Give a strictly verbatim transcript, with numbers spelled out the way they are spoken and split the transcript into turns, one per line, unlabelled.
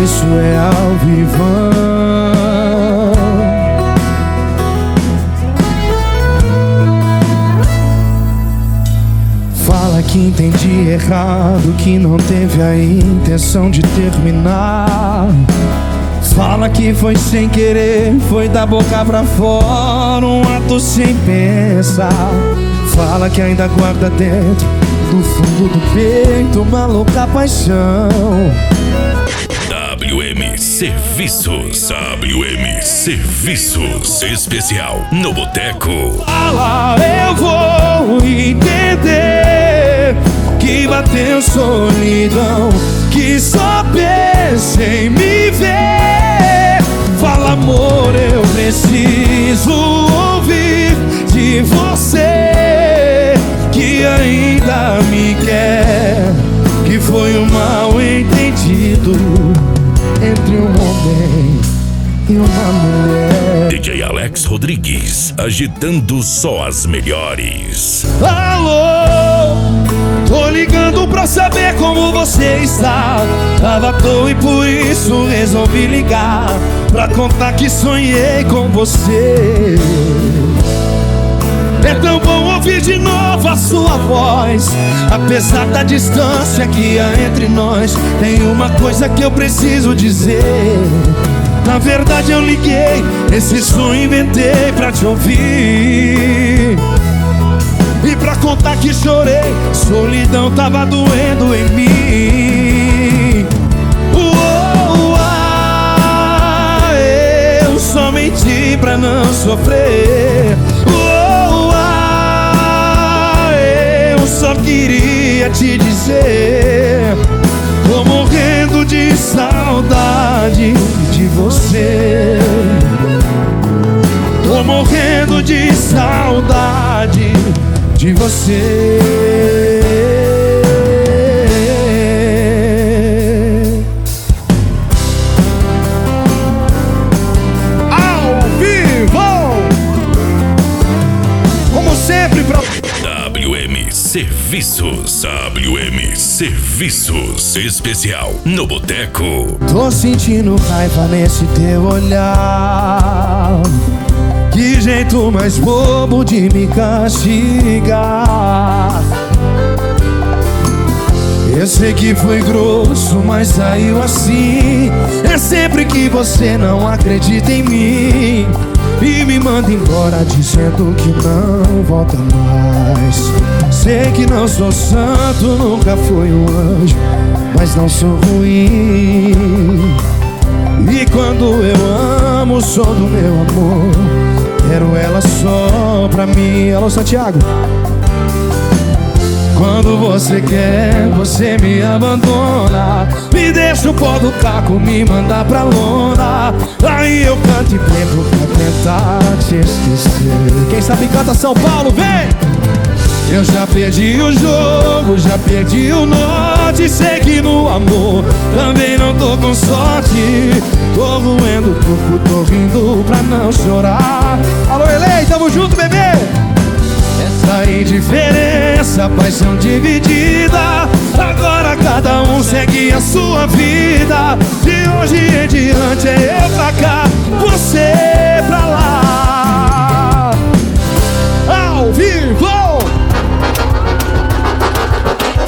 isso é ao vivo. Fala que entendi errado, que não teve a intenção de terminar. Fala que foi sem querer, foi da boca pra fora, um ato sem pensar. Fala que ainda guarda dentro do fundo do peito uma louca paixão.
W M Serviços, W M Serviços Especial no Boteco.
Fala, eu vou entender que bateu solidão, que só pensa em me ver. Fala, amor, eu preciso ouvir de você que ainda me quer, que foi um mal entendido entre um homem e uma mulher.
D J Alex Rodrigues, agitando só as melhores.
Alô, tô ligando pra saber como você está. Tava à toa e por isso resolvi ligar, pra contar que sonhei com você. É tão bom ouvir de novo a sua voz. Apesar da distância que há entre nós, tem uma coisa que eu preciso dizer. Na verdade eu liguei, esse sonho inventei pra te ouvir e pra contar que chorei, solidão tava doendo em mim. Uou, ah, eu só menti pra não sofrer. Uou, ah, eu só queria te dizer, tô morrendo de saudade de você. Tô morrendo de saudade de você. Ao vivo, como sempre pra
W M Serviços, W M Serviços Especial no Boteco.
tô sentindo raiva nesse teu olhar, que jeito mais bobo de me castigar. Eu sei que foi grosso, mas saiu assim. É sempre que você não acredita em mim e me manda embora dizendo que não volta mais. Sei que não sou santo, nunca fui um anjo, mas não sou ruim. E quando eu amo, sou do meu amor, quero ela só pra mim. Alô, Santiago. Quando você quer, você me abandona, me deixa o pó do caco, me manda pra lona. Aí eu canto e bebo pra tentar te esquecer. Quem sabe canta São Paulo, vem! Eu já perdi o jogo, já perdi o norte. Sei que no amor também não tô com sorte. Tô roendo o corpo, tô rindo pra não chorar. Alô, Elei, tamo junto, bebê! Essa indiferença, paixão dividida, agora cada um segue a sua vida. De hoje em diante é eu pra cá, você